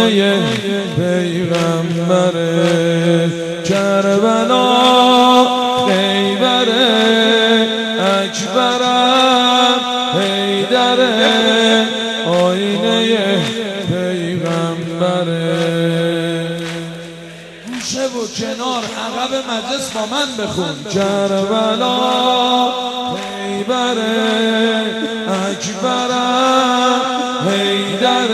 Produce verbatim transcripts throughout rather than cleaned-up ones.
آینه پیغمبر کربلا خیبر اکبرم حیدر آینه پیغمبر گوشه و کنار عقب مجلس با من بخون کربلا خیبر اکبرم حیدر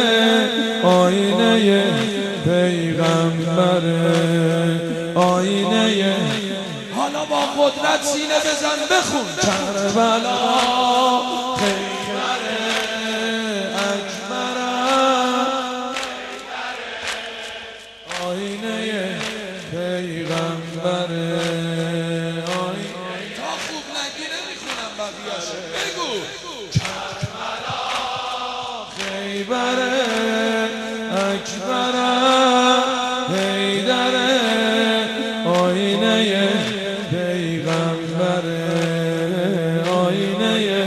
آینه پیغمبر آینه حالا با قدرت سینه بزن بخون کربلا خیبر اکبرم آینه پیغمبر تا خوب نگیره میخونم بقیه‌شو بگو کربلا خیبر اکبر حیدر آینه پیغمبر آینه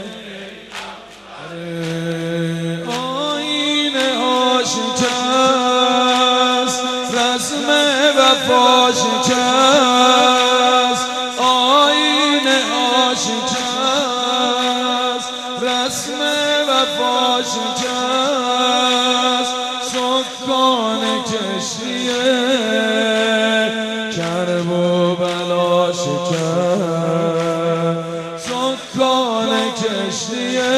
آینه آشکست رسم وفا شکست آینه آشکست رسم وفا شکست سکان کشتیه کرب و بلا شکست سکان کشتیه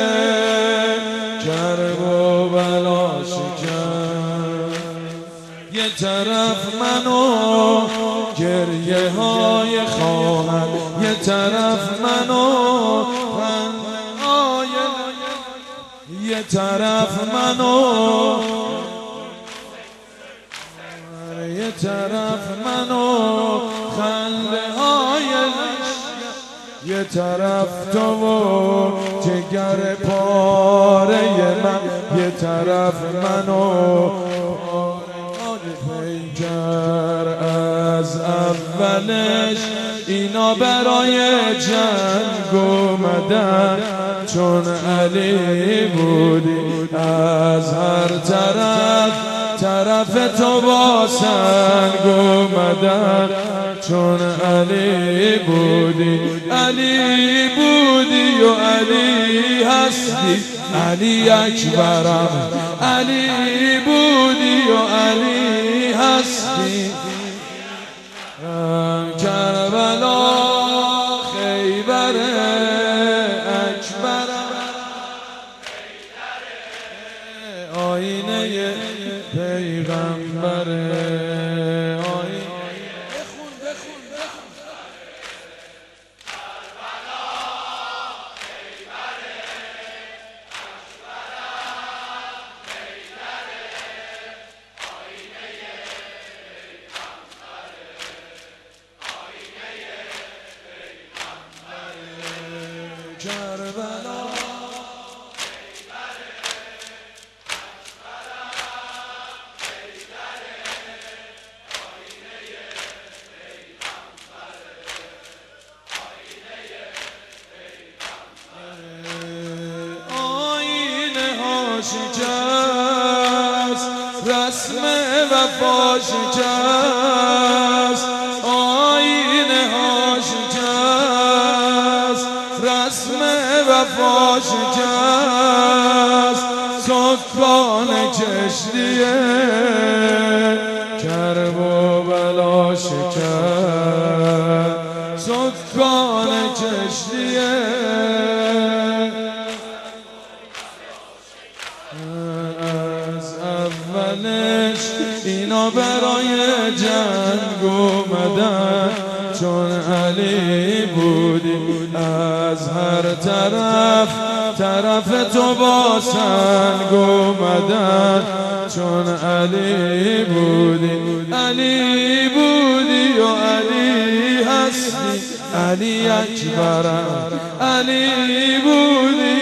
کرب و بلا شکست یه طرف منو گریه های خواهد یه طرف منو یه طرف منو یه طرف منو خنده های یه طرف تو و جگر پاره من یه طرف منو پیکر از اولش اینا برای جنگ اومدن چون علی بودی از هر طرف طرف تو با سنگ اومدن چون علی بودی علی بودی و علی هستی علی اکبرم علی بودی و علی هستی کربلا خیبر اکبر آینه پیغمبر بخون بخون بخون کربلا خیبر اکبر حیدر آینه کربلا آینه ها شکست رسم وفا شکست آینه ها شکست رسم وفا شکست سکان کشتیه کرب و بلا شکست سکان کشتیه از اولش اینا برای جنگ اومدن چون علی بودی از هر طرف طرف تو با سنگ اومدن چون علی بودی علی بودی و علی هستی علی اکبرم علی بودی